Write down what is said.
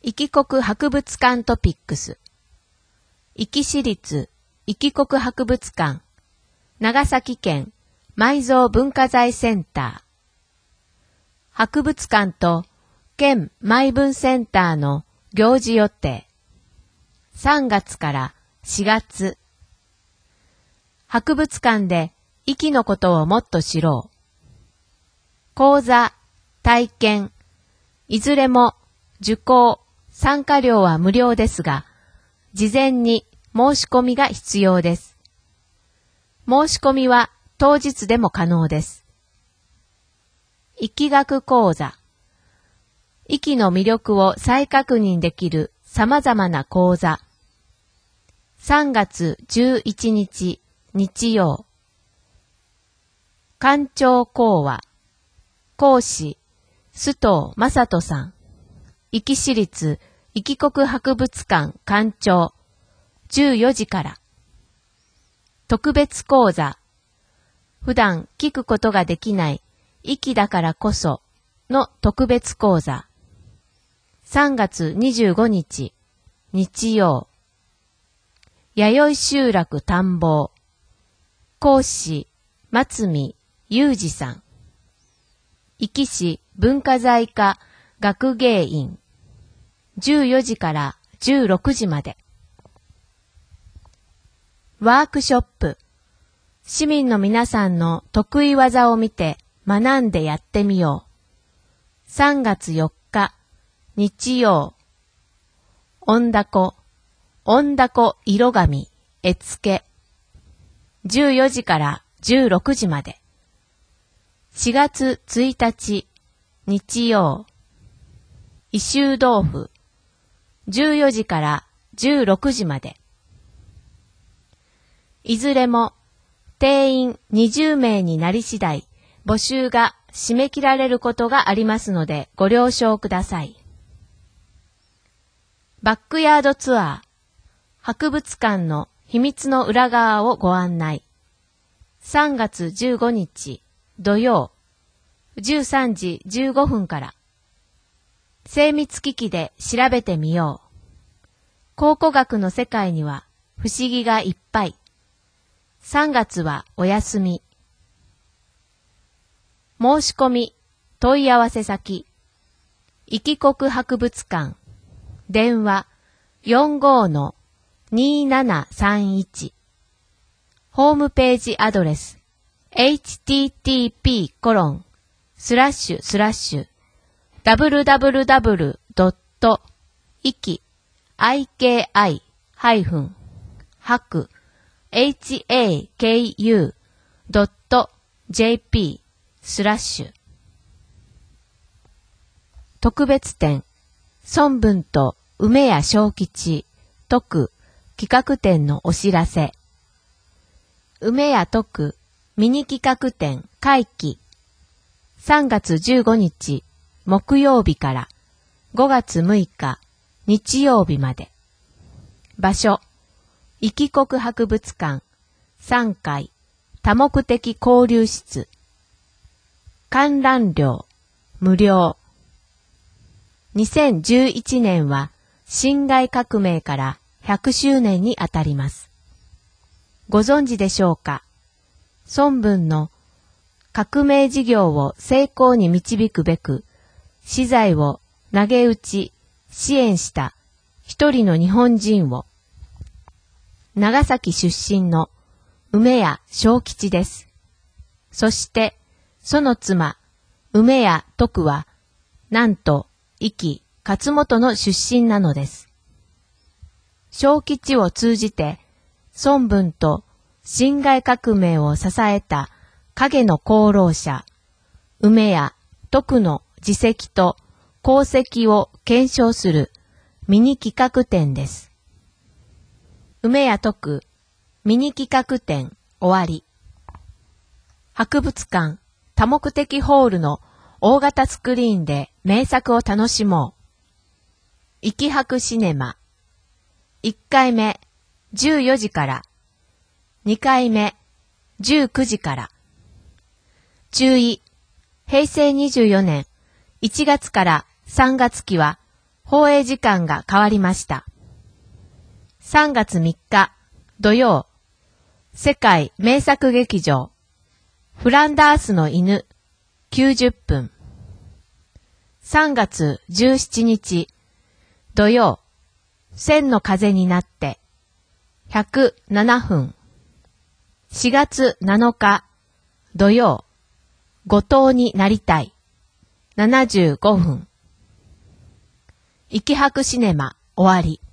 壱岐国博物館トピックス。壱岐市立壱岐国博物館、長崎県埋蔵文化財センター。博物館と県埋文センターの行事予定。3月から4月。博物館で壱岐のことをもっと知ろう。講座、体験、いずれも受講、参加料は無料ですが、事前に申し込みが必要です。申し込みは当日でも可能です。壱岐学講座。壱岐の魅力を再確認できる様々な講座。3月11日日曜。館長講話。講師、須藤正人さん。壱岐市立壱岐国博物館館長。14時から。特別講座。普段聞くことができない壱岐だからこその特別講座。3月25日日曜。弥生集落探訪。講師、松見裕二さん。壱岐市文化財課学芸員。14時から16時まで。ワークショップ。市民の皆さんの得意技を見て学んでやってみよう。3月4日、日曜。音だこ色紙、絵付け。14時から16時まで。4月1日、日曜。異臭豆腐。14時から16時まで。いずれも定員20名になり次第、募集が締め切られることがありますのでご了承ください。バックヤードツアー、博物館の秘密の裏側をご案内。3月15日土曜、13時15分から。精密機器で調べてみよう。考古学の世界には不思議がいっぱい。3月はお休み。申し込み、問い合わせ先。壱岐国博物館。電話 45-2731。ホームページアドレス。http://www.iki-haku.jp/特別展、孫文と梅屋正吉特企画展のお知らせ。梅屋特ミニ企画展会期。3月15日木曜日から5月6日日曜日まで。場所、壱岐国博物館3階多目的交流室。観覧料無料。2011年は辛亥革命から100周年にあたります。ご存知でしょうか。孫文の革命事業を成功に導くべく、私財を投げ打ち支援した一人の日本人を、長崎出身の梅屋正吉です。そして、その妻、梅屋徳は、なんと、壱岐勝本の出身なのです。正吉を通じて、孫文と辛亥革命を支えた影の功労者、梅屋徳の事績と功績を検証するミニ企画展です。梅屋徳ミニ企画展終わり。博物館多目的ホールの大型スクリーンで名作を楽しもう。壱岐博シネマ。1回目14時から。2回目19時から。注意。平成24年1月から3月期は放映時間が変わりました。3月3日土曜、世界名作劇場、フランダースの犬、90分。3月17日土曜、千の風になって、107分。4月7日土曜、後藤になりたい、75分。いきはくシネマ終わり。